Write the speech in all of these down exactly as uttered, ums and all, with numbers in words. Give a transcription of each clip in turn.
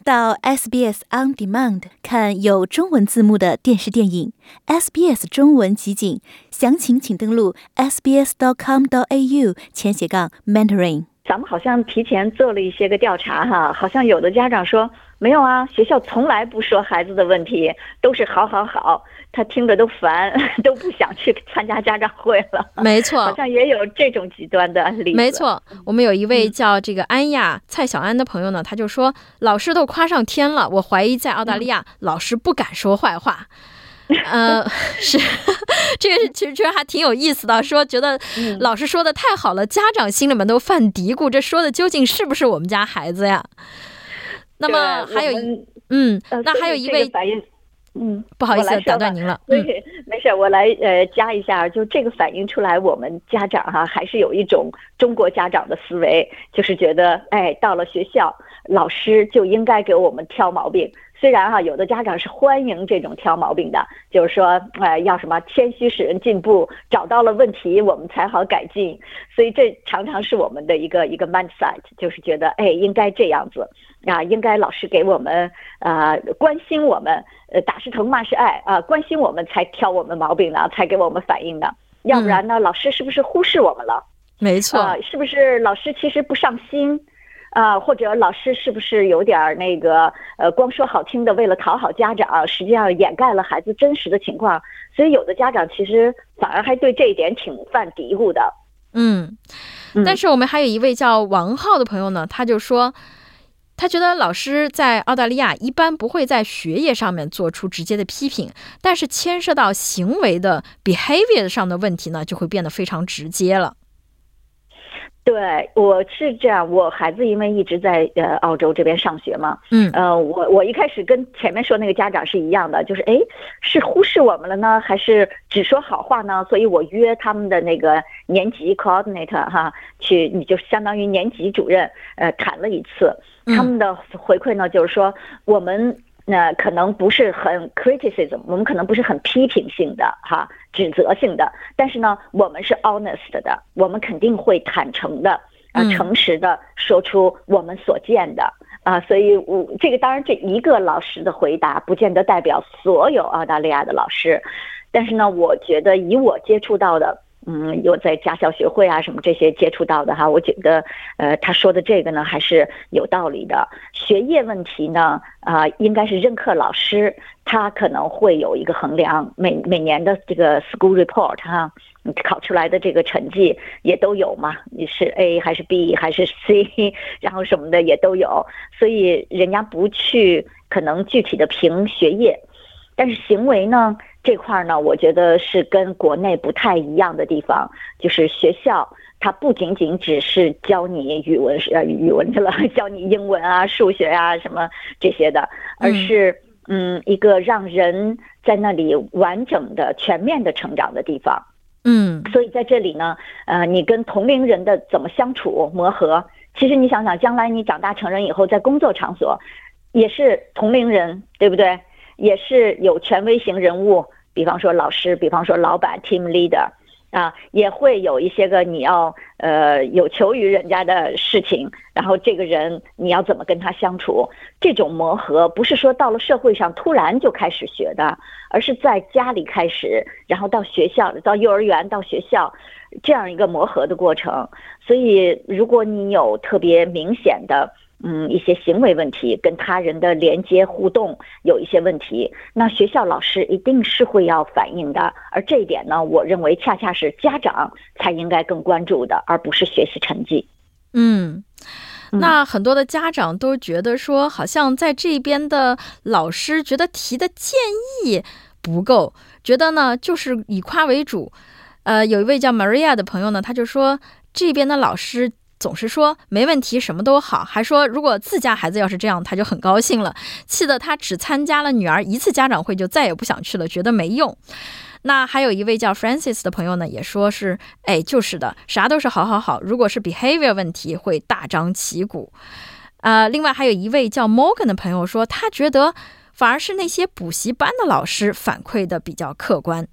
到 S B S On Demand 看有中文字幕的电视电影 S B S 中文集锦，详情请登录 s b s dot com dot a u 前斜杠 mentoring。 咱们好像提前做了一些个调查哈，好像有的家长说没有啊，学校从来不说孩子的问题，都是好好好，他听着都烦，都不想去参加家长会了。 没错， 好像也有这种极端的例子。 没错，我们有一位叫这个安亚、嗯、蔡小安的朋友呢，他就说老师都夸上天了，我怀疑在澳大利亚、嗯、老师不敢说坏话。呃，是这个其实其实还挺有意思的，说觉得老师说的太好了，家长心里面都犯嘀咕，这说的究竟是不是我们家孩子呀？那么还有嗯、呃，那还有一位嗯， 不好意思打断您了。 嗯，没事，我来呃加一下，就这个反映出来，我们家长哈还是有一种中国家长的思维，就是觉得哎，到了学校，老师就应该给我们挑毛病。虽然哈，有的家长是欢迎这种挑毛病的，就是说，呃，要什么谦虚使人进步，找到了问题我们才好改进。所以这常常是我们的一个一个 mindset， 就是觉得，哎，应该这样子啊，应该老师给我们呃关心我们，呃打是疼骂是爱啊，关心我们才挑我们毛病呢，才给我们反应的，要不然呢，嗯、老师是不是忽视我们了？ 没错、 啊，是不是老师其实不上心？啊，或者老师是不是有点那个呃，光说好听的，为了讨好家长，实际上掩盖了孩子真实的情况。所以有的家长其实反而还对这一点挺犯嘀咕的。 嗯，但是我们还有一位叫王浩的朋友呢，他就说，他觉得老师在澳大利亚一般不会在学业上面做出直接的批评，但是牵涉到行为的 behavior 上的问题呢，就会变得非常直接了。 对，我是这样，我孩子因为一直在呃澳洲这边上学嘛，嗯，呃，我我一开始跟前面说那个家长是一样的，就是哎，是忽视我们了呢，还是只说好话呢？所以我约他们的那个年级 coordinator 哈，去，你就相当于年级主任，呃，谈了一次，他们的回馈呢，就是说我们。那可能不是很 criticism， 我们可能不是很批评性的哈，指责性的，但是呢，我们是 honest 的，我们肯定会坦诚的啊，诚实的说出我们所见的啊，所以我这个当然这一个老师的回答不见得代表所有澳大利亚的老师，但是呢，我觉得以我接触到的。嗯，有在家校学会啊什么这些接触到的哈，我觉得呃他说的这个呢还是有道理的。学业问题呢，啊、呃、应该是任课老师他可能会有一个衡量，每每年的这个 school report 哈，考出来的这个成绩也都有嘛，你是 A 还是 B 还是 C， 然后什么的也都有，所以人家不去可能具体的评学业，但是行为呢？这块呢，我觉得是跟国内不太一样的地方，就是学校它不仅仅只是教你语文呃语文去了，教你英文啊、数学啊什么这些的，而是嗯一个让人在那里完整的、全面的成长的地方。 嗯， 所以在这里呢，呃，你跟同龄人的怎么相处、磨合，其实你想想，将来你长大成人以后，在工作场所也是同龄人，对不对？也是有权威型人物，比方说老师，比方说老板 team leader 啊，也会有一些个你要呃有求于人家的事情，然后这个人你要怎么跟他相处，这种磨合不是说到了社会上突然就开始学的，而是在家里开始，然后到学校，到幼儿园，到学校这样一个磨合的过程。所以如果你有特别明显的嗯，一些行为问题跟他人的连接互动有一些问题，那学校老师一定是会要反映的，而这一点呢，我认为恰恰是家长才应该更关注的，而不是学习成绩。 嗯，那很多的家长都觉得说，好像在这边的老师觉得提的建议不够，觉得呢就是以夸为主。呃，有一位叫 Maria 的朋友呢，他就说这边的老师总是说没问题，什么都好，还说如果自家孩子要是这样，他就很高兴了，气得他只参加了女儿一次家长会就再也不想去了，觉得没用。那还有一位叫 Francis 的朋友呢，也说是，哎，就是的，啥都是好好好，如果是 behavior 问题会大张旗鼓。呃，另外还有一位叫 Morgan 的朋友说，他觉得反而是那些补习班的老师反馈的比较客观。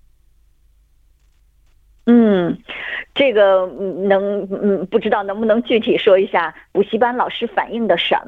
嗯，这个能嗯不知道能不能具体说一下补习班老师反映的什么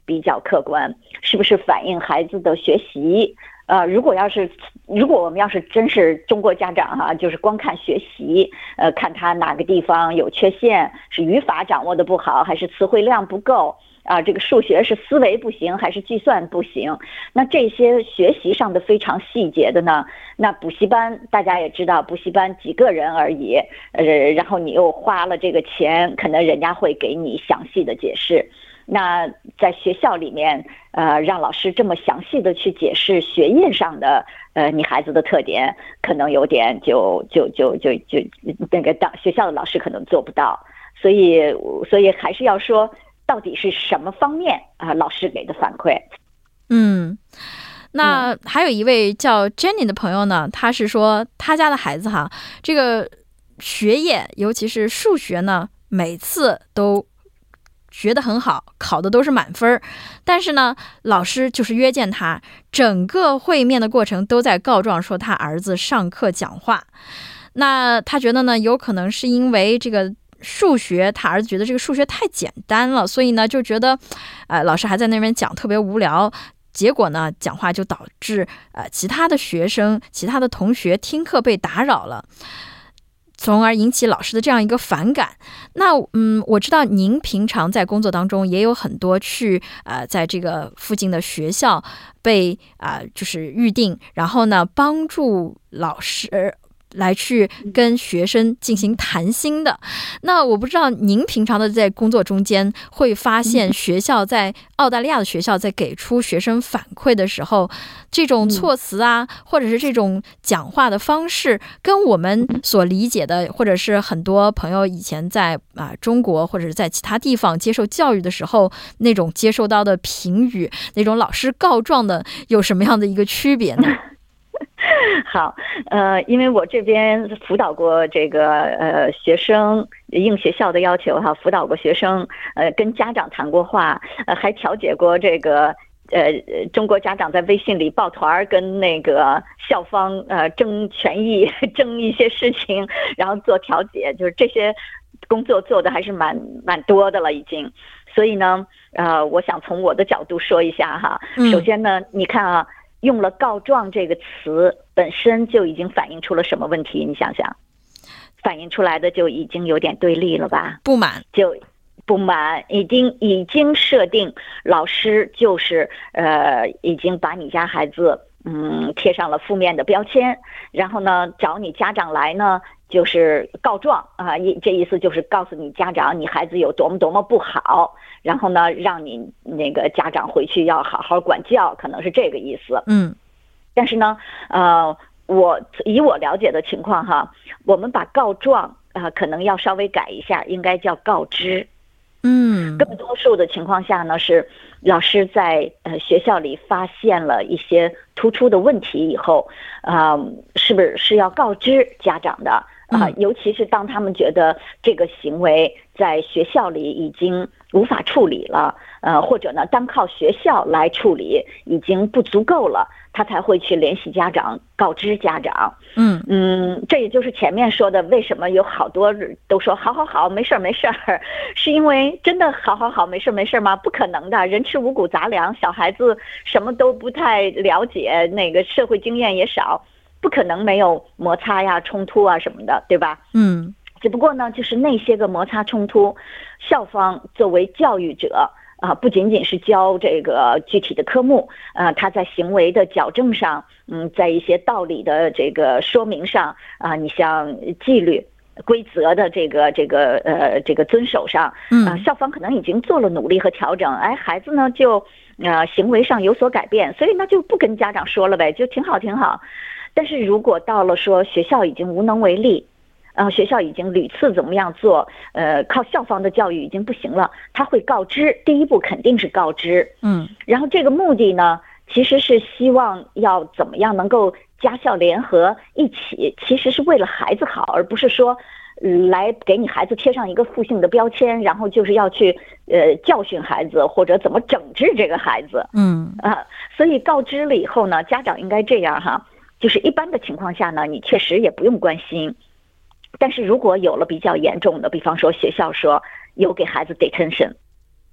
比较客观，是不是反映孩子的学习？呃，如果要是如果我们要是真是中国家长哈、啊，就是光看学习，呃，看他哪个地方有缺陷，是语法掌握的不好，还是词汇量不够啊？这个数学是思维不行，还是计算不行？那这些学习上的非常细节的呢，那补习班大家也知道，补习班几个人而已，呃，然后你又花了这个钱，可能人家会给你详细的解释。那在学校里面，呃，让老师这么详细的去解释学业上的，呃，你孩子的特点，可能有点就就就就就那个当学校的老师可能做不到，所以所以还是要说，到底是什么方面啊、呃，老师给的反馈。 嗯，那还有一位叫 Jenny 的朋友呢，他是说他家的孩子哈，这个学业尤其是数学呢，每次都学得很好，考的都是满分，但是呢，老师就是约见他，整个会面的过程都在告状说他儿子上课讲话。那他觉得呢，有可能是因为这个数学，他儿子觉得这个数学太简单了，所以呢就觉得，呃，老师还在那边讲特别无聊。结果呢，讲话就导致呃其他的学生、其他的同学听课被打扰了，从而引起老师的这样一个反感。那嗯，我知道您平常在工作当中也有很多去呃在这个附近的学校被啊、呃、就是预定，然后呢帮助老师来去跟学生进行谈心的。那我不知道您平常的在工作中间会发现学校在澳大利亚的学校在给出学生反馈的时候，这种措辞啊，或者是这种讲话的方式，跟我们所理解的，或者是很多朋友以前在啊、呃、中国或者是在其他地方接受教育的时候那种接受到的评语，那种老师告状的，有什么样的一个区别呢？ 好，呃，因为我这边辅导过这个呃学生应学校的要求哈，辅导过学生，呃，跟家长谈过话，呃，还调解过这个呃中国家长在微信里抱团跟那个校方呃争权益、争一些事情，然后做调解，就是这些工作做的还是蛮蛮多的了已经。所以呢，呃，我想从我的角度说一下哈，首先呢，你看啊。用了告状这个词本身就已经反映出了什么问题？你想想，反映出来的就已经有点对立了吧？ 不满， 就不满，已经已经设定老师就是呃，已经把你家孩子嗯贴上了负面的标签，然后呢找你家长来呢就是告状啊，意这意思就是告诉你家长你孩子有多么多么不好，然后呢让你那个家长回去要好好管教，可能是这个意思。 嗯， 但是呢，呃，我以我了解的情况哈，我们把告状啊、呃、可能要稍微改一下，应该叫告知。 嗯， 更多数的情况下呢，是老师在呃学校里发现了一些突出的问题以后，啊、呃，是不是是要告知家长的啊、呃？尤其是当他们觉得这个行为在学校里已经无法处理了，呃，或者呢单靠学校来处理已经不足够了，他才会去联系家长，告知家长。 嗯嗯，这也就是前面说的，为什么有好多都说好好好没事没事儿，是因为真的好好好没事没事吗？不可能的，人吃五谷杂粮，小孩子什么都不太了解，那个社会经验也少，不可能没有摩擦呀、冲突啊什么的，对吧？ 嗯， 只不过呢，就是那些个摩擦冲突，校方作为教育者啊，不仅仅是教这个具体的科目，呃，他在行为的矫正上，嗯，在一些道理的这个说明上啊，你像纪律、规则的这个这个呃这个遵守上，啊，校方可能已经做了努力和调整，哎，孩子呢就呃行为上有所改变，所以那就不跟家长说了呗，就挺好挺好。但是如果到了说学校已经无能为力。呃，学校已经屡次怎么样做，呃，靠校方的教育已经不行了，他会告知，第一步肯定是告知， 嗯， 然后这个目的呢，其实是希望要怎么样能够家校联合一起，其实是为了孩子好，而不是说、呃、来给你孩子贴上一个负性的标签，然后就是要去呃教训孩子或者怎么整治这个孩子， 嗯啊，所以告知了以后呢，家长应该这样哈，就是一般的情况下呢，你确实也不用关心。但是如果有了比较严重的，比方说学校说有给孩子 detention，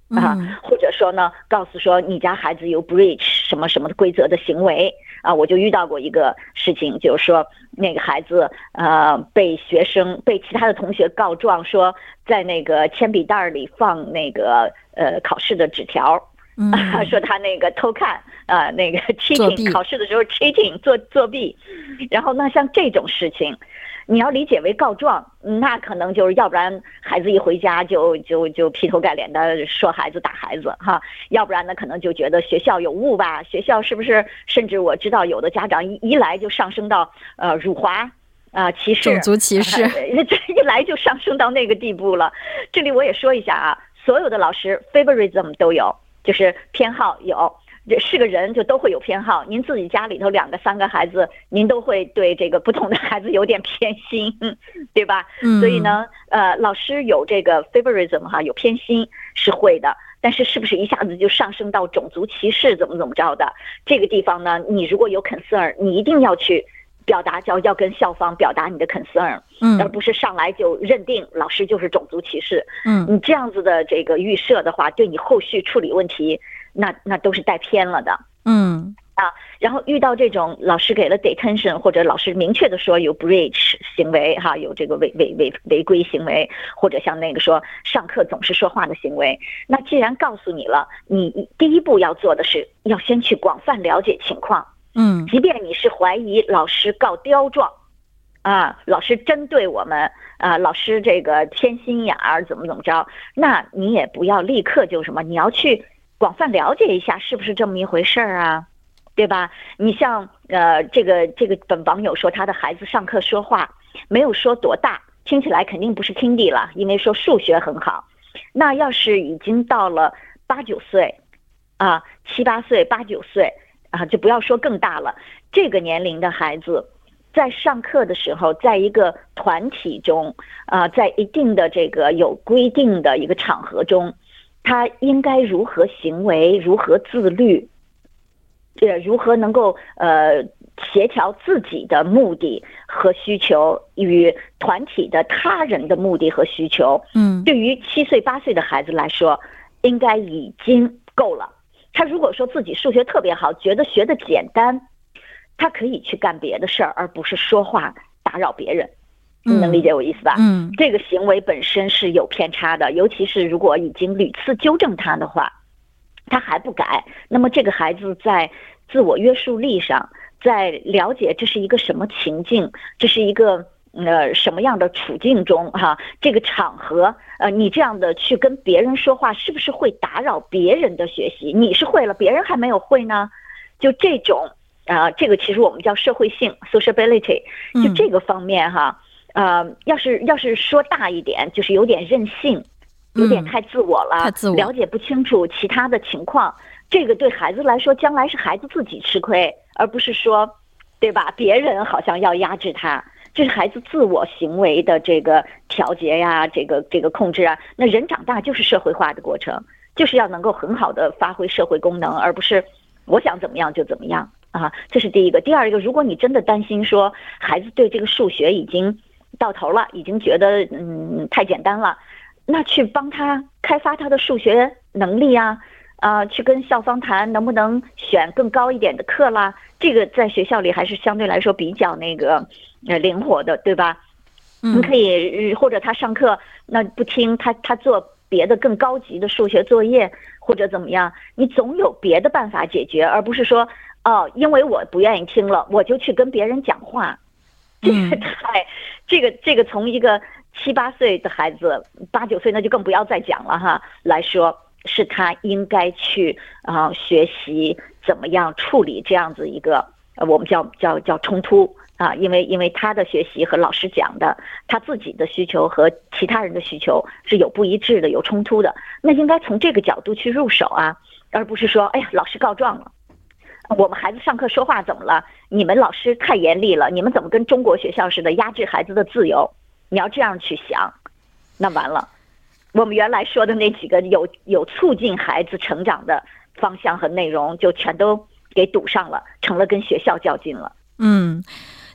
啊，或者说呢，告诉说你家孩子有 breach 什么什么规则的行为啊，我就遇到过一个事情，就是说那个孩子呃被学生被其他的同学告状说在那个铅笔袋里放那个呃考试的纸条。嗯，说他那个偷看啊、呃，那个 cheating 考试的时候 cheating 作作弊，然后那像这种事情，你要理解为告状，那可能就是要不然孩子一回家就就就劈头盖脸的说孩子打孩子哈，要不然呢可能就觉得学校有误吧，学校是不是？甚至我知道有的家长一一来就上升到呃辱华啊、呃、歧视种族歧视， 这一来就上升到那个地步了。这里我也说一下啊，所有的老师 favoritism 都有。就是偏好有，这是个人就都会有偏好。您自己家里头两个三个孩子，您都会对这个不同的孩子有点偏心，对吧？嗯。所以呢，呃，老师有这个 favorism 哈，有偏心是会的。但是是不是一下子就上升到种族歧视怎么怎么着的？这个地方呢，你如果有 concern， 你一定要去表达，叫要跟校方表达你的 concern， 嗯，而不是上来就认定老师就是种族歧视，嗯，你这样子的这个预设的话，对你后续处理问题，那那都是带偏了的，嗯啊，然后遇到这种老师给了 detention 或者老师明确的说有 breach 行为哈，有这个违违违违规行为，或者像那个说上课总是说话的行为，那既然告诉你了，你第一步要做的是要先去广泛了解情况。嗯，即便你是怀疑老师告刁状，啊，老师针对我们，啊，老师这个偏心眼儿怎么怎么着，那你也不要立刻就什么，你要去广泛了解一下是不是这么一回事儿啊，对吧？你像呃这个这个本网友说他的孩子上课说话没有说多大，听起来肯定不是 kindy 了，因为说数学很好。那要是已经到了八九岁，啊七八岁八九岁。啊，就不要说更大了，这个年龄的孩子在上课的时候，在一个团体中啊、呃，在一定的这个有规定的一个场合中，他应该如何行为，如何自律，呃，如何能够呃协调自己的目的和需求与团体的他人的目的和需求。嗯，对于七岁八岁的孩子来说，应该已经够了。他如果说自己数学特别好，觉得学的简单，他可以去干别的事儿，而不是说话打扰别人。你能理解我意思吧？嗯，这个行为本身是有偏差的，尤其是如果已经屡次纠正他的话，他还不改，那么这个孩子在自我约束力上，在了解这是一个什么情境，这是一个呃什么样的处境中哈、啊，这个场合呃你这样的去跟别人说话，是不是会打扰别人的学习？你是会了，别人还没有会呢，就这种啊，这个其实我们叫社会性 sociability， 就这个方面哈，呃，要是要是说大一点，就是有点任性，有点太自我了， 嗯、 了解不清楚其他的情况，这个对孩子来说，将来是孩子自己吃亏，而不是说，对吧？别人好像要压制他。这是孩子自我行为的这个调节呀，这个这个控制啊。那人长大就是社会化的过程，就是要能够很好的发挥社会功能，而不是我想怎么样就怎么样啊。这是第一个。第二一个，如果你真的担心说孩子对这个数学已经到头了，已经觉得嗯太简单了，那去帮他开发他的数学能力啊。啊、呃，去跟校方谈能不能选更高一点的课啦？这个在学校里还是相对来说比较那个呃灵活的，对吧？嗯，你可以或者他上课那不听，他他做别的更高级的数学作业或者怎么样，你总有别的办法解决，而不是说哦，因为我不愿意听了，我就去跟别人讲话。这个太，这个这个从一个七八岁的孩子，八九岁那就更不要再讲了哈来说。是他应该去啊、呃、学习怎么样处理这样子一个呃我们叫叫叫冲突啊，因为因为他的学习和老师讲的，他自己的需求和其他人的需求是有不一致的，有冲突的，那应该从这个角度去入手啊，而不是说哎呀老师告状了，我们孩子上课说话怎么了？你们老师太严厉了，你们怎么跟中国学校似的压制孩子的自由？你要这样去想，那完了。我们原来说的那几个有有促进孩子成长的方向和内容，就全都给堵上了，成了跟学校较劲了。 嗯，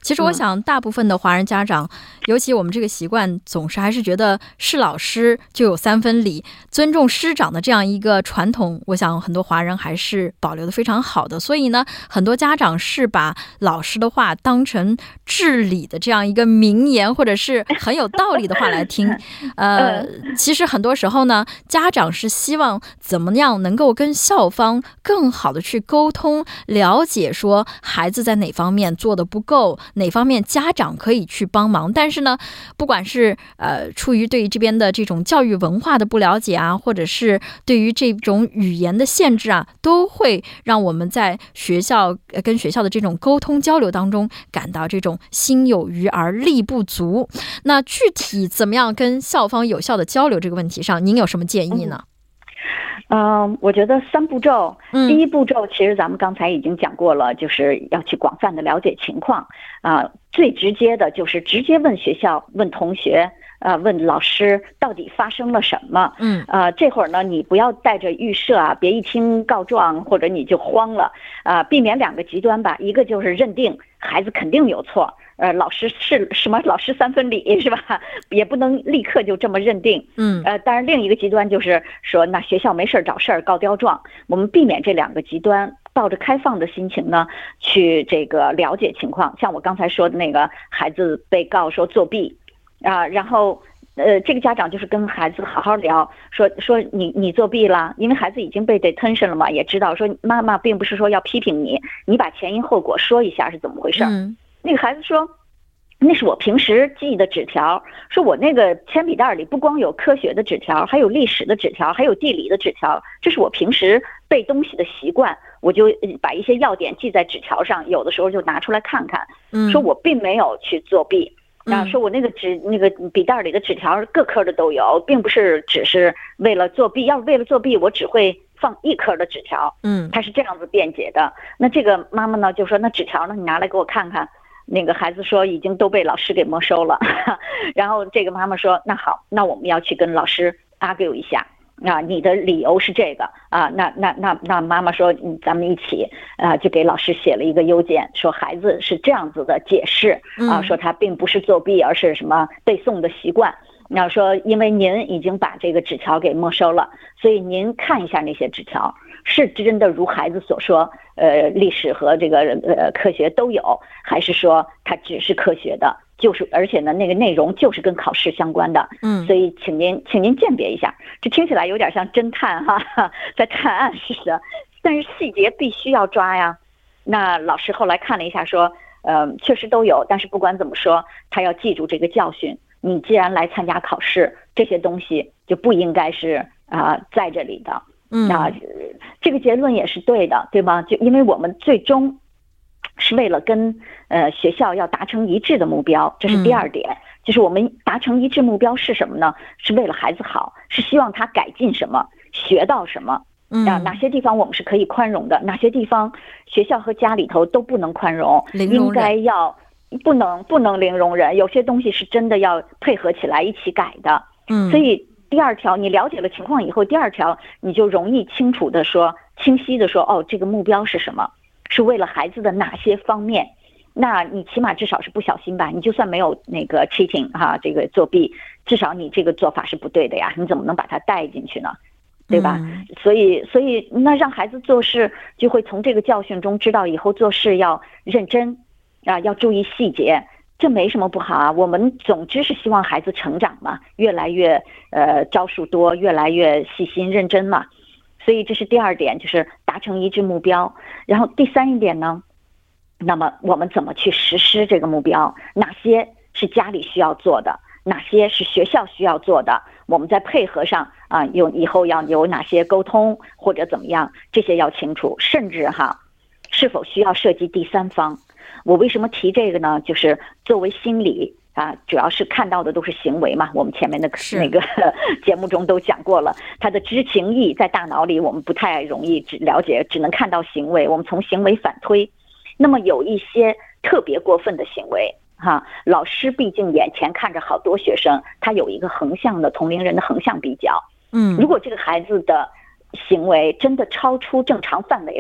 其实我想大部分的华人家长、嗯、尤其我们这个习惯总是还是觉得是老师就有三分理，尊重师长的这样一个传统，我想很多华人还是保留的非常好的。所以呢，很多家长是把老师的话当成至理的这样一个名言，或者是很有道理的话来听。呃，其实很多时候呢，家长是希望怎么样能够跟校方更好的去沟通，了解说孩子在哪方面做的不够，哪方面家长可以去帮忙。但是呢，不管是呃出于对于这边的这种教育文化的不了解啊，或者是对于这种语言的限制啊，都会让我们在学校、呃、跟学校的这种沟通交流当中感到这种心有余而力不足。那具体怎么样跟校方有效的交流这个问题上，您有什么建议呢？ 嗯，呃、我觉得三步骤，第一步骤其实咱们刚才已经讲过了，就是要去广泛的了解情况啊、呃，最直接的就是直接问学校、问同学。呃，问老师到底发生了什么？嗯，呃，这会儿呢，你不要带着预设啊，别一听告状或者你就慌了啊、呃，避免两个极端吧。一个就是认定孩子肯定有错，呃，老师是什么老师三分理是吧？也不能立刻就这么认定。嗯，呃，当然另一个极端就是说，那学校没事找事儿告刁状。我们避免这两个极端，抱着开放的心情呢，去这个了解情况。像我刚才说的那个孩子被告说作弊。啊，然后，呃，这个家长就是跟孩子好好聊，说说你你作弊了，因为孩子已经被 detention 了嘛，也知道说妈妈并不是说要批评你，你把前因后果说一下是怎么回事。嗯，那个孩子说，那是我平时记的纸条，说我那个铅笔袋里不光有科学的纸条，还有历史的纸条，还有地理的纸条，这是我平时背东西的习惯，我就把一些要点记在纸条上，有的时候就拿出来看看，说我并没有去作弊。啊，说我那个纸那个笔袋里的纸条各科的都有，并不是只是为了作弊，要是为了作弊我只会放一科的纸条。嗯，他是这样子辩解的。那这个妈妈呢就说，那纸条呢你拿来给我看看。那个孩子说已经都被老师给没收了。然后这个妈妈说，那好，那我们要去跟老师 argue 一下。啊，你的理由是这个啊？那那那那妈妈说，嗯，咱们一起啊，就给老师写了一个邮件，说孩子是这样子的解释啊，说他并不是作弊，而是什么背诵的习惯。那说因为您已经把这个纸条给没收了，所以您看一下那些纸条，是真的如孩子所说，呃，历史和这个呃科学都有，还是说它只是科学的？就是而且呢，那个内容就是跟考试相关的，嗯，所以请您请您鉴别一下。这听起来有点像侦探哈，在探案似的，但是细节必须要抓呀。那老师后来看了一下，说，呃，确实都有，但是不管怎么说，他要记住这个教训。你既然来参加考试，这些东西就不应该是啊、呃、在这里的。嗯，那这个结论也是对的，对吗？就因为我们最终是为了跟呃学校要达成一致的目标，这是第二点，嗯、就是我们达成一致目标是什么呢？是为了孩子好，是希望他改进什么，学到什么。嗯，啊，哪些地方我们是可以宽容的，哪些地方学校和家里头都不能宽容，应该要不能不能零容忍，有些东西是真的要配合起来一起改的。嗯，所以第二条，你了解了情况以后，第二条你就容易清楚的说，清晰的说，哦，这个目标是什么？是为了孩子的哪些方面？那你起码至少是不小心吧？你就算没有那个 cheating 哈，这个作弊，至少你这个做法是不对的呀，你怎么能把它带进去呢？对吧？嗯、所以，所以那让孩子做事，就会从这个教训中知道以后做事要认真啊，要注意细节，这没什么不好啊。我们总之是希望孩子成长嘛，越来越呃招数多，越来越细心认真嘛。所以这是第二点，就是达成一致目标。然后第三一点呢，那么我们怎么去实施这个目标？哪些是家里需要做的？哪些是学校需要做的？我们在配合上啊，有以后要有哪些沟通或者怎么样，这些要清楚。甚至哈，是否需要涉及第三方？我为什么提这个呢？就是作为心理啊，主要是看到的都是行为嘛。我们前面的那个节目中都讲过了，他的知情意在大脑里，我们不太容易只了解，只能看到行为。我们从行为反推，那么有一些特别过分的行为。哈，老师毕竟眼前看着好多学生，他有一个横向的同龄人的横向比较。嗯，如果这个孩子的行为真的超出正常范围了，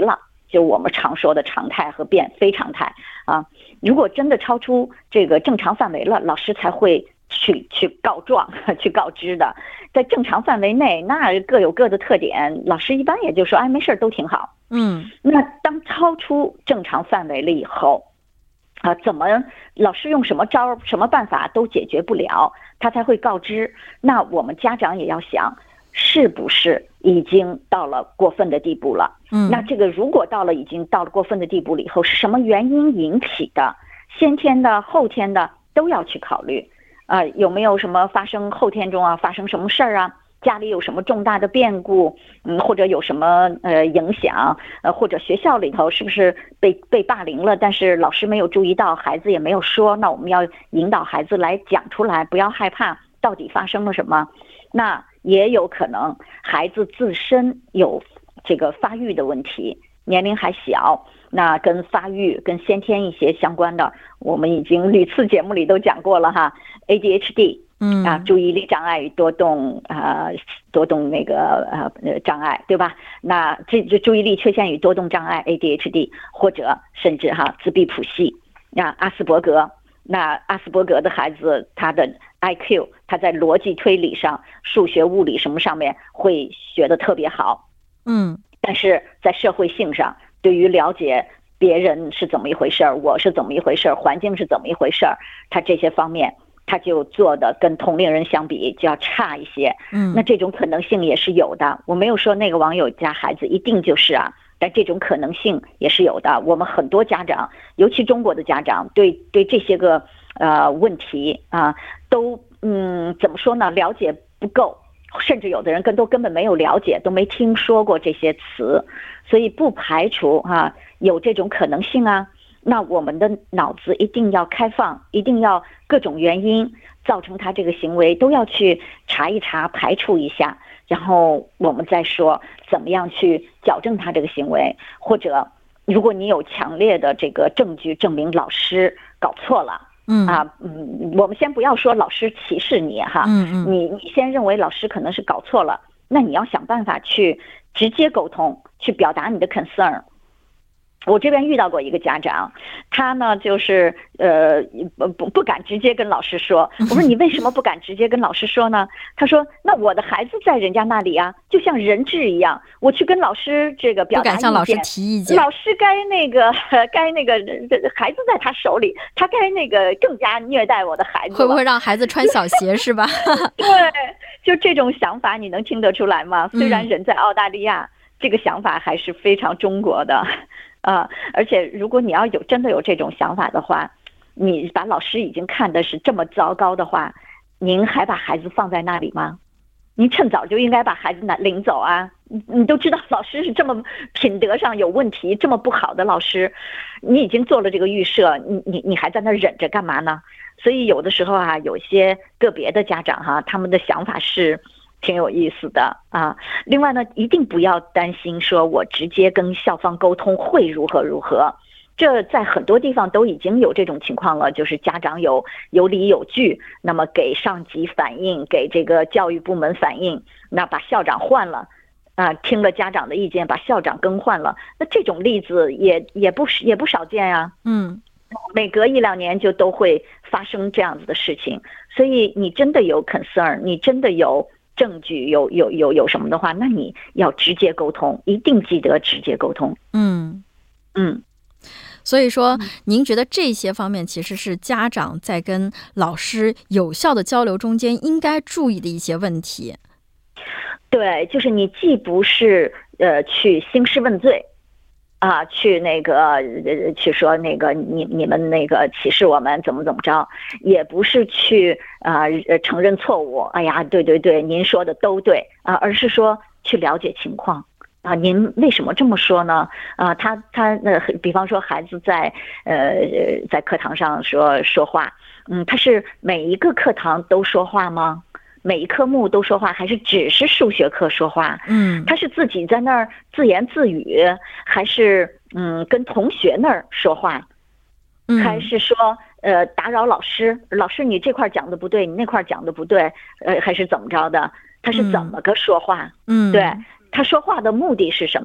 就我们常说的常态和变非常态啊。如果真的超出这个正常范围了，老师才会去去告状去告知的。在正常范围内，那各有各的特点，老师一般也就说哎没事都挺好。 嗯， 那当超出正常范围了以后啊，怎么老师用什么招什么办法都解决不了，他才会告知。那我们家长也要想，是不是已经到了过分的地步了？ 嗯， 那这个如果到了已经到了过分的地步了以后，是什么原因引起的？先天的、后天的都要去考虑。啊、呃，有没有什么发生后天中啊发生什么事儿啊？家里有什么重大的变故，嗯，或者有什么呃影响，呃，或者学校里头是不是被被霸凌了，但是老师没有注意到，孩子也没有说，那我们要引导孩子来讲出来，不要害怕，到底发生了什么？那也有可能孩子自身有这个发育的问题，年龄还小，那跟发育跟先天一些相关的，我们已经屡次节目里都讲过了哈 ，A D H D。 嗯啊，注意力障碍与多动啊、呃，多动那个呃障碍，对吧？那这这注意力缺陷与多动障碍 A D H D， 或者甚至哈自闭谱系，那阿斯伯格，那阿斯伯格的孩子，他的 I Q， 他在逻辑推理上、数学、物理什么上面会学得特别好， 嗯， 但是在社会性上，对于了解别人是怎么一回事儿，我是怎么一回事儿，环境是怎么一回事儿，他这些方面。他就做的跟同龄人相比就要差一些， 嗯， 那这种可能性也是有的。我没有说那个网友家孩子一定就是啊，但这种可能性也是有的。我们很多家长，尤其中国的家长，对对这些个呃问题啊，都嗯怎么说呢？了解不够，甚至有的人跟都根本没有了解，都没听说过这些词，所以不排除啊有这种可能性啊。那我们的脑子一定要开放，一定要各种原因造成他这个行为都要去查一查，排除一下，然后我们再说怎么样去矫正他这个行为。或者如果你有强烈的这个证据证明老师搞错了， 嗯啊嗯，我们先不要说老师歧视你哈， 嗯嗯， 你你先认为老师可能是搞错了，那你要想办法去直接沟通，去表达你的 concern。我这边遇到过一个家长，他呢就是呃不不不敢直接跟老师说。我说你为什么不敢直接跟老师说呢？他说那我的孩子在人家那里啊，就像人质一样，我去跟老师这个表达意见， 不敢向老师提意见， 老师该那个该那个孩子在他手里，他该那个更加虐待我的孩子了， 会不会让孩子穿小鞋是吧？ 对，就这种想法你能听得出来吗？虽然人在澳大利亚，嗯、这个想法还是非常中国的。啊、呃，而且如果你要有真的有这种想法的话，你把老师已经看的是这么糟糕的话，您还把孩子放在那里吗？您趁早就应该把孩子拿领走啊！你你都知道老师是这么品德上有问题，这么不好的老师，你已经做了这个预设，你你你还在那忍着干嘛呢？所以有的时候啊，有些个别的家长哈、啊，他们的想法是挺有意思的啊。另外呢，一定不要担心说我直接跟校方沟通会如何如何，这在很多地方都已经有这种情况了，就是家长有有理有据，那么给上级反映，给这个教育部门反映，那把校长换了啊，听了家长的意见把校长更换了，那这种例子也也不也不少见啊。 嗯， 每隔一两年就都会发生这样子的事情，所以你真的有 concern， 你真的有证据，有有有有什么的话，那你要直接沟通，一定记得直接沟通。 嗯嗯， 所以说，您觉得这些方面其实是家长在跟老师有效的交流中间应该注意的一些问题。 对，就是你既不是呃去兴师问罪。啊，去那个呃，去说那个你你们那个歧视我们怎么怎么着，也不是去啊呃承认错误。哎呀，对对对，您说的都对啊，而是说去了解情况啊。您为什么这么说呢？啊，他他呃，比方说孩子在呃在课堂上说说话，嗯，他是每一个课堂都说话吗？每一科目都说话，还是只是数学课说话？ 嗯， 他是自己在那儿自言自语，还是嗯跟同学那儿说话？嗯，还是说呃打扰老师？老师你这块讲的不对，你那块讲的不对，呃还是怎么着的？他是怎么个说话？ 嗯， 对，他说话的目的是什么？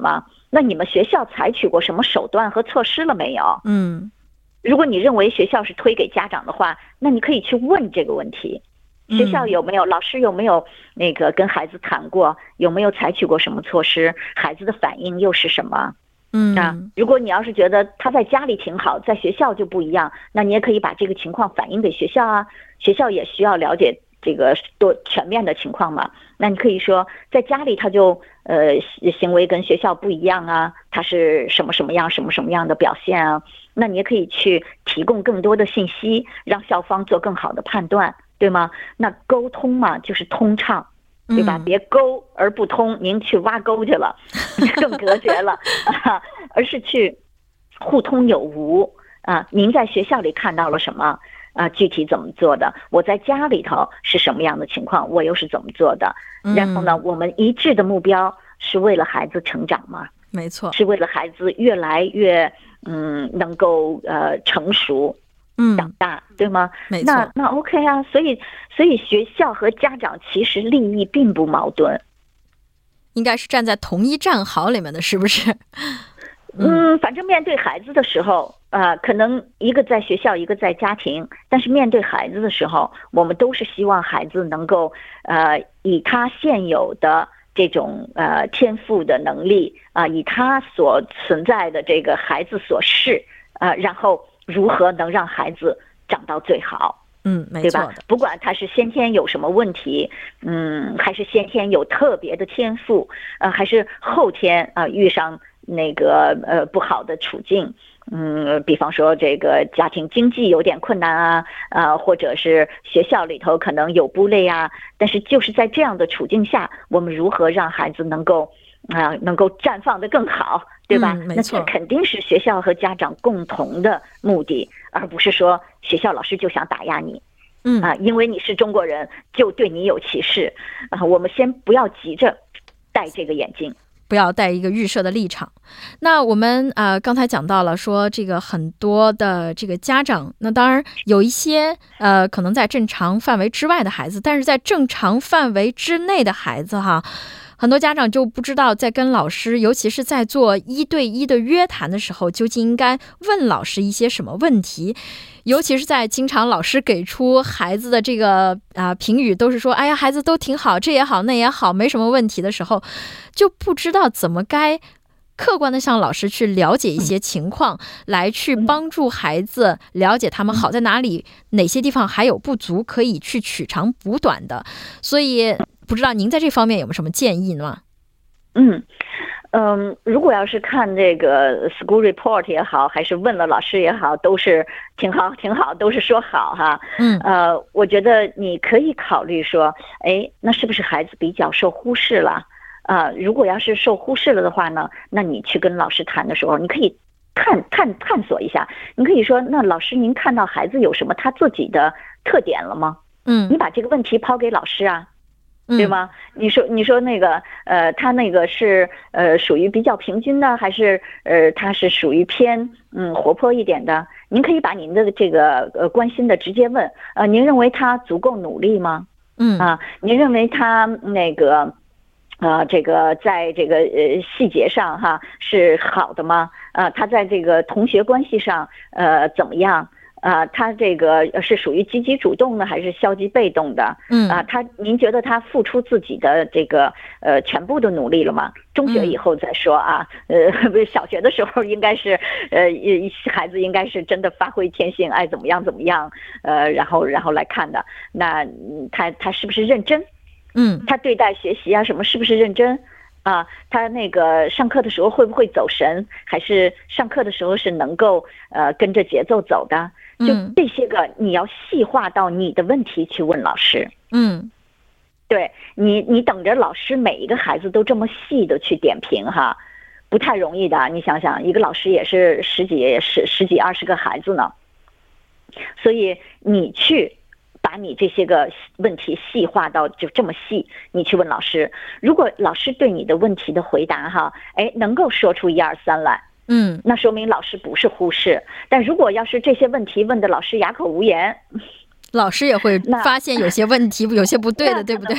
那你们学校采取过什么手段和措施了没有？ 嗯， 如果你认为学校是推给家长的话，那你可以去问这个问题。学校有没有、嗯、老师有没有那个跟孩子谈过，有没有采取过什么措施，孩子的反应又是什么？ 嗯啊，如果你要是觉得他在家里挺好，在学校就不一样，那你也可以把这个情况反映给学校啊，学校也需要了解这个多全面的情况嘛。那你可以说在家里他就呃行为跟学校不一样啊，他是什么什么样什么什么样的表现啊，那你也可以去提供更多的信息，让校方做更好的判断，对吗？那沟通嘛，就是通畅，对吧？嗯、别沟而不通，您去挖沟去了，更隔绝了啊，而是去互通有无啊。您在学校里看到了什么啊？具体怎么做的？我在家里头是什么样的情况？我又是怎么做的？然后呢，我们一致的目标是为了孩子成长嘛？ 没错， 是为了孩子越来越嗯能够呃成熟。嗯，长大对吗？ 没错， 那那 OK 啊，所以所以学校和家长其实利益并不矛盾， 应该是站在同一战壕里面的，是不是？ 嗯, 嗯，反正面对孩子的时候，呃，可能一个在学校，一个在家庭，但是面对孩子的时候，我们都是希望孩子能够呃以他现有的这种呃天赋的能力啊、呃，以他所存在的这个孩子所示啊、呃，然后。如何能让孩子长到最好？ 嗯，没错， 对吧？不管他是先天有什么问题，嗯，还是先天有特别的天赋，呃，还是后天啊、呃、遇上那个呃不好的处境，嗯，比方说这个家庭经济有点困难啊，呃，或者是学校里头可能有不类啊，但是就是在这样的处境下，我们如何让孩子能够啊、呃、能够绽放得更好？对吧、 嗯？ 那这肯定是学校和家长共同的目的，而不是说学校老师就想打压你， 嗯啊，因为你是中国人就对你有歧视啊。我们先不要急着戴这个眼镜， 不要带一个预设的立场。那我们呃刚才讲到了说这个很多的这个家长，那当然有一些呃可能在正常范围之外的孩子，但是在正常范围之内的孩子哈。很多家长就不知道在跟老师，尤其是在做一对一的约谈的时候，究竟应该问老师一些什么问题。尤其是在经常老师给出孩子的这个啊、呃、评语都是说，哎呀，孩子都挺好，这也好那也好，没什么问题的时候，就不知道怎么该客观的向老师去了解一些情况，来去帮助孩子了解他们好在哪里，哪些地方还有不足可以去取长补短的。所以不知道您在这方面有没有什么建议呢？ 嗯嗯，如果要是看这个 school report 也好，还是问了老师也好，都是挺好挺好，都是说好哈。 嗯， 呃，我觉得你可以考虑说，哎，那是不是孩子比较受忽视了？啊、呃，如果要是受忽视了的话呢，那你去跟老师谈的时候，你可以探探探索一下，你可以说，那老师您看到孩子有什么他自己的特点了吗？ 嗯， 你把这个问题抛给老师啊。对吗？你说你说那个呃，他那个是呃属于比较平均的，还是呃他是属于偏嗯活泼一点的？您可以把您的这个呃关心的直接问，呃，您认为他足够努力吗？ 嗯啊，您认为他那个呃这个在这个呃细节上哈是好的吗？啊，他在这个同学关系上呃怎么样？啊、呃，他这个是属于积极主动的还是消极被动的？ 嗯啊、呃，他您觉得他付出自己的这个呃全部的努力了吗？中学以后再说啊，呃，不是小学的时候应该是呃孩子应该是真的发挥天性，爱怎么样怎么样，呃，然后然后来看的。那他他是不是认真？ 嗯， 他对待学习啊什么是不是认真？啊，他那个上课的时候会不会走神？还是上课的时候是能够呃跟着节奏走的？就这些个，你要细化到你的问题去问老师。 嗯， 对你，你等着老师每一个孩子都这么细的去点评哈，不太容易的。你想想，一个老师也是十几、十十几、二十个孩子呢，所以你去把你这些个问题细化到就这么细，你去问老师。如果老师对你的问题的回答哈，哎，能够说出一二三来。 嗯， 那说明老师不是忽视，但如果要是这些问题问的老师哑口无言， 老师也会发现有些问题有些不对的，对不对？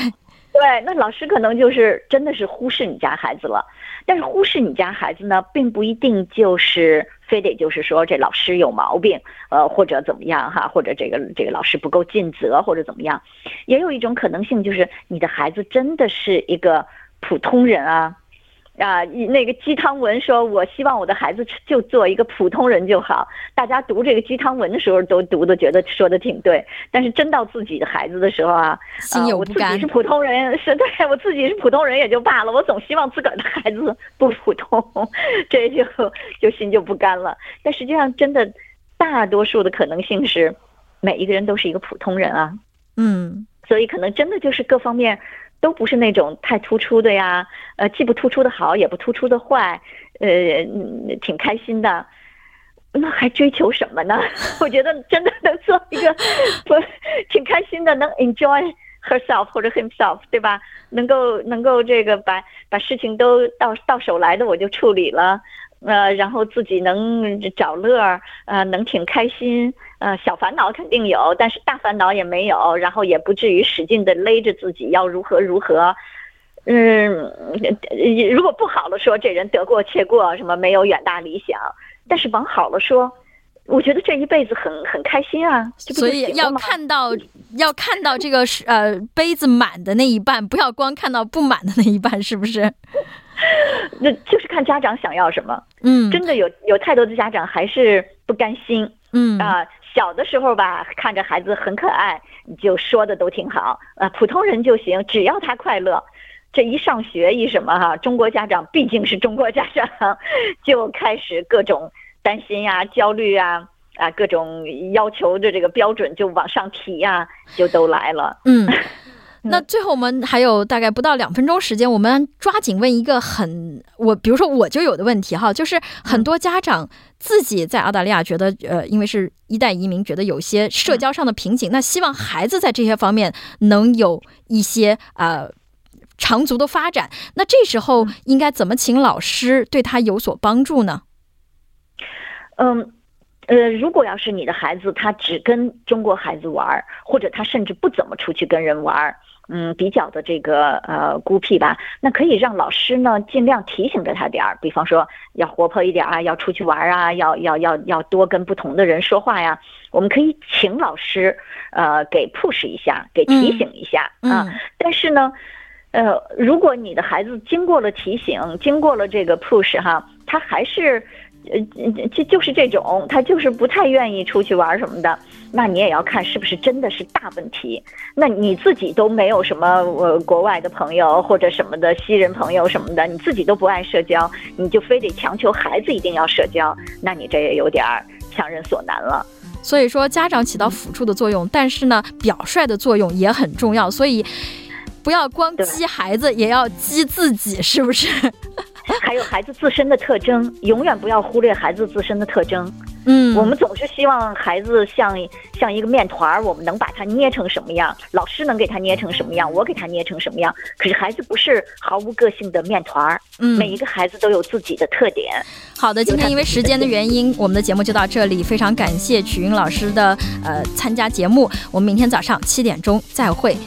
对，那老师可能就是真的是忽视你家孩子了。但是忽视你家孩子呢，并不一定就是非得就是说这老师有毛病，呃，或者怎么样哈，或者这个这个老师不够尽责，或者怎么样。也有一种可能性就是你的孩子真的是一个普通人啊。啊，那个鸡汤文说，我希望我的孩子就做一个普通人就好。大家读这个鸡汤文的时候，都读的觉得说的挺对，但是真到自己的孩子的时候啊， 心有不甘。 呃、我自己是普通人，是对我自己是普通人也就罢了，我总希望自个儿的孩子不普通，这就就心就不甘了。但实际上，真的大多数的可能性是，每一个人都是一个普通人啊。 嗯， 所以可能真的就是各方面都不是那种太突出的呀，呃，既不突出的好，也不突出的坏，呃，挺开心的，那还追求什么呢？我觉得真的能做一个不挺开心的，能 enjoy herself 或者 himself， 对吧？能够能够这个把把事情都到到手来的我就处理了。呃，然后自己能找乐，呃，能挺开心，呃，小烦恼肯定有，但是大烦恼也没有，然后也不至于使劲的勒着自己要如何如何。嗯，如果不好了说，这人得过且过，什么没有远大理想，但是往好了说，我觉得这一辈子很很开心啊。 所以要看到要看到这个呃杯子满的那一半，不要光看到不满的那一半，是不是？ 那就是看家长想要什么。 嗯， 真的有有太多的家长还是不甘心。 嗯啊、呃，小的时候吧，看着孩子很可爱，你就说的都挺好啊、呃，普通人就行，只要他快乐。这一上学一什么哈，中国家长毕竟是中国家长，就开始各种担心呀、焦虑啊。啊，各种要求的这个标准就往上提呀，就都来了。 嗯。那最后我们还有大概不到两分钟时间，我们抓紧问一个很我比如说我就有的问题哈，就是很多家长自己在澳大利亚觉得呃，因为是一代移民，觉得有些社交上的瓶颈，那希望孩子在这些方面能有一些呃长足的发展，那这时候应该怎么请老师对他有所帮助呢？ 嗯。呃，如果要是你的孩子他只跟中国孩子玩，或者他甚至不怎么出去跟人玩，嗯，比较的这个呃孤僻吧，那可以让老师呢尽量提醒着他点儿，比方说要活泼一点啊，要出去玩啊，要要要要多跟不同的人说话呀。我们可以请老师呃给 push 一下，给提醒一下、 嗯、 啊、嗯。但是呢，呃，如果你的孩子经过了提醒，经过了这个 push 哈，他还是。呃，就就是这种，他就是不太愿意出去玩什么的，那你也要看是不是真的是大问题。那你自己都没有什么呃国外的朋友或者什么的西人朋友什么的，你自己都不爱社交，你就非得强求孩子一定要社交，那你这也有点强人所难了。 所以说家长起到辅助的作用，但是呢，表率的作用也很重要，所以不要光激孩子，也要激自己，是不是？ 还有孩子自身的特征，永远不要忽略孩子自身的特征。 嗯， 我们总是希望孩子像像一个面团，我们能把它捏成什么样，老师能给他捏成什么样，我给他捏成什么样。可是孩子不是毫无个性的面团，嗯，每一个孩子都有自己的特点。 好的，今天因为时间的原因，我们的节目就到这里。非常感谢曲云老师的呃参加节目，我们明天早上七点钟再会。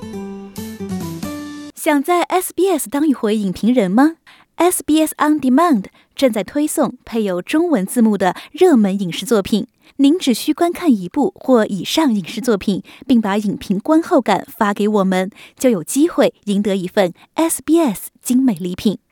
想在 S B S 当一回影评人吗？S B S On Demand 正在推送配有中文字幕的热门影视作品，您只需观看一部或以上影视作品，并把影评观后感发给我们，就有机会赢得一份 S B S 精美礼品。